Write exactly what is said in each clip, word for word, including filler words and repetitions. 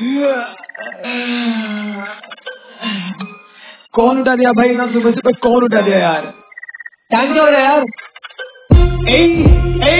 कौन उठा दिया भाई ना सुबह सुबह, कौन उठा दिया यार? टाइम क्या हो रहा है यार? ए ए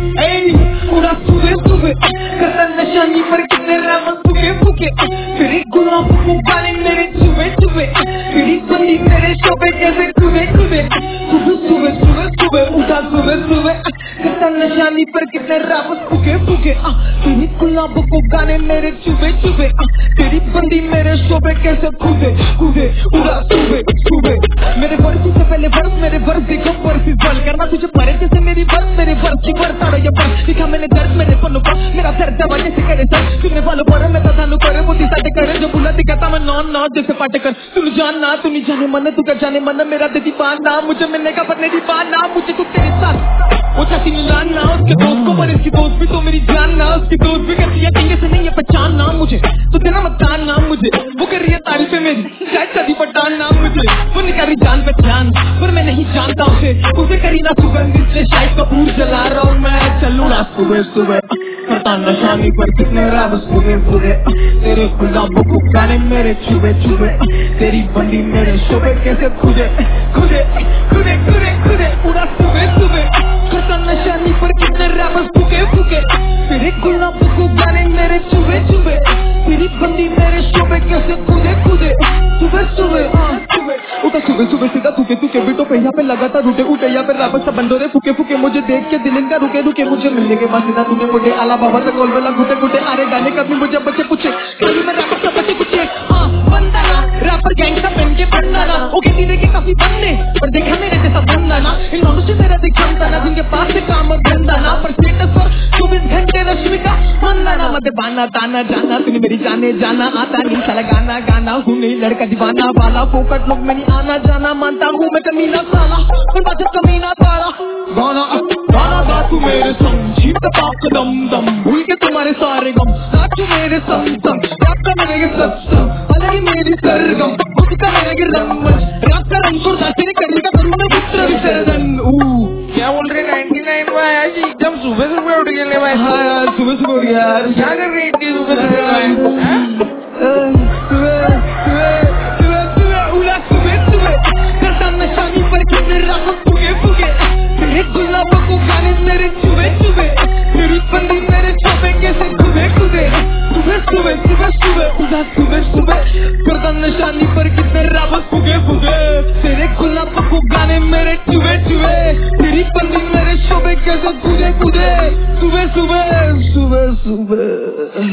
ए पूरा सुबह सुबह करता नशानी पर कितने राम सुबह फूके, फिर गुलाब को गाने मेरे चुबे चुबे, फिर बंदी मेरे शोबे कैसे कूदे कूदे, सुबह सुबह सुबह सुबह उठा सुबह सुबह करता नशानी पर कितने राम फूके फूके, फिर गुलाब को गाने मेरे चुबे चुबे, तेरी बंदी मेरे शोबे कैसे कूदे कूदे, उड़ा सुबह सुबह मेरे वर्ष से पहले वर्ष, मेरे वर्ष देखो वर्ष बल करना तुझे परे जैसे मेरी वर्ष, मेरे वर्ष की वर्ष आड़ा ये वर्ष दिखा मैंने दर्द मेरे पन्नों पर, मेरा दर्द दबा जैसे करे सर सुनने वालों पर मैं तानु करे बुद्धि साटे करे जो बुला दिखाता मैं नॉन नॉन जैसे पाटे कर, तुम जानना तू नहीं जाने मन, तू क्या जाने मन, मेरा दीदी पाना मुझे मिलने का बनने दी पाना, मुझे तू तेरे साथ वो चाहती मिलाना, उसके दोस्त को पर इसकी दोस्त भी तो मेरी जानना, उसकी दोस्त भी करती है कहीं से नहीं है पहचानना मुझे, तो देना मकान नाम मुझे, वो कर रही है तारीफे मेरी शायद शादी पठान नाम मुझे, वो नहीं कर रही जान पहचान पर मैं नहीं जानता उसे, उसे करी ना सुगंध इसलिए शायद कपूर जला रहा हूँ मैं, चलूँ ना सुबह सुबह करता नशानी पर कितने रात सुबह सुबह, तेरे गुलाबों को गाने मेरे चुबे चुबे, तेरी बंदी मेरे शोबे कैसे खुदे खुदे खुदे खुदे खुदे, पूरा सुबह सुबह करता नशानी पर कितने रात फूके फूके, तेरे गुलाबों को गाने मेरे चुबे चुबे, तेरी बंदी मेरे शोबे कैसे खुदे खुदे, सुबह सुबह उठा सुबह सुबह सीधा थूके थूके बीटो पे यहाँ पे लगातार उठे उठे यहाँ पे राबत सा बंदोरे फूके फूके, मुझे देख के दिल इनका रुके रुके, मुझे मिलने के बाद सीधा टूटे फूटे आला बाबा से गोल बेला घुटे घुटे, अरे गाने कभी मुझे बच्चे पूछे कभी मैं रैपर सब बच्चे पूछे, हाँ बंदाना रैपर गैंग का पहन के बंदाना, ओके धीरे के काफी बंदे पर देखा मेरे जैसा बंदाना, इन दोनों से मेरा दिखाता ना जिनके पास से काम और बंदाना, पर स्टेटस पर चौबीस घंटे रश्मि का बंदाना, मत बाना ताना जाना तूने मेरी जाने जाना, आता नहीं साला गाना गाना हूँ नहीं लड़का दीवाना वाला, फोकट लोग में नहीं आना जाना, मानता हूँ मैं कमीना साला पर बात कमीना तारा, गाना गाना गा तू मेरे संग जीत पाप दम दम भूल के तुम्हारे सारे गम, नाचू मेरे संग संग रात का मेरे सत्संग अलग ही मेरी सरगम, उसका मेरे रंगमंच रात का रंग को नाचने करने का करूँ मैं पुत्र विसर्जन। क्या बोल रहे नाइन्टी नाइन में आया जी, एकदम सुबह सुबह उठ गए भाई। हाँ यार सुबह सुबह उठ गया यार, क्या कर रही थी सुबह सुबह? सुबह सुबह सुबह सुबह उड़ा सुबह सुबह करता नशानी पर कितने रात फूके फूके, तेरे गुलाबों को गाने मेरे चुबे चुबे, तेरी बंदी मेरे छापे कैसे खुदे खुदे, सुबह सुबह सुबह सुबह उड़ा सुबह सुबह करता नशानी पर कितने रात फूके फूके, तेरे गुलाबों को गाने मेरे चुबे चुबे, तेरी बंदी मेरे शोबे कैसे खुदे खुदे, सुबह सुबह सुबह सुबह।